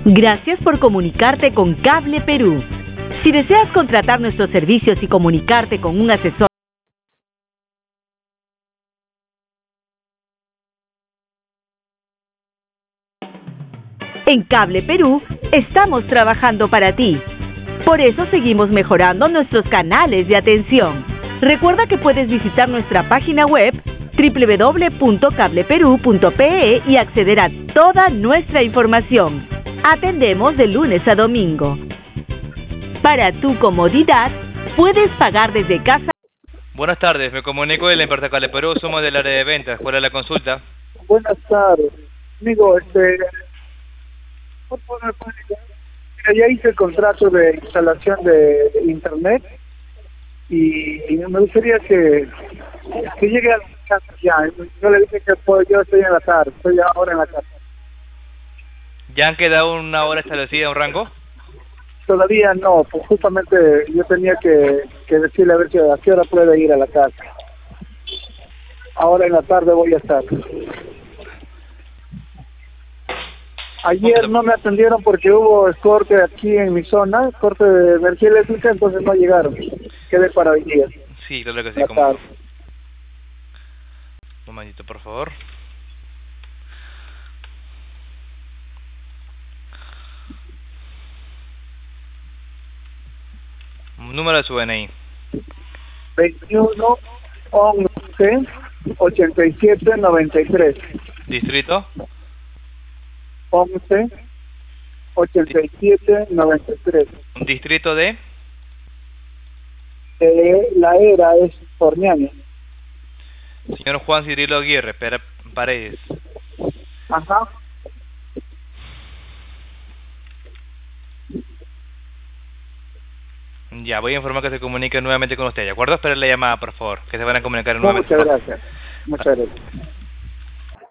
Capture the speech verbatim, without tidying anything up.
Gracias por comunicarte con Cable Perú. Si deseas contratar nuestros servicios y comunicarte con un asesor, en Cable Perú estamos trabajando para ti. Por eso seguimos mejorando nuestros canales de atención. Recuerda que puedes visitar nuestra página web doble u doble u doble u punto cable perú punto pe e y acceder a toda nuestra información. Atendemos de lunes a domingo. Para tu comodidad, puedes pagar desde casa. Buenas tardes, me comunico de la empresa Cable Perú, somos del área de ventas. ¿Cuál es la consulta? Buenas tardes. Amigo, este... por favor, ¿me puede ayudar? Mira, ya hice el contrato de instalación de internet y, y me gustaría que, que llegue a la casa ya. Yo le dije que pues, yo estoy en la tarde, estoy ahora en la casa. ¿Ya han quedado una hora establecida, un rango? Todavía no, pues justamente yo tenía que, que decirle a ver si a qué hora puede ir a la casa. Ahora en la tarde voy a estar. Ayer no me atendieron porque hubo corte aquí en mi zona, corte de energía eléctrica, entonces no llegaron. Quedé para hoy día. Sí, claro que sí. Como... Un momentito, por favor. Número de su D N I. veintiuno, once, ochenta y siete, noventa y tres. ¿Distrito? once, ochenta y siete, noventa y tres. ¿Distrito de? Eh, la era es Forniani. Señor Juan Cirilo Aguirre, Paredes. Ajá. Ya, voy a informar que se comunique nuevamente con usted, ¿de acuerdo? Esperen la llamada, por favor, que se van a comunicar No, nuevamente. muchas gracias. Muchas gracias.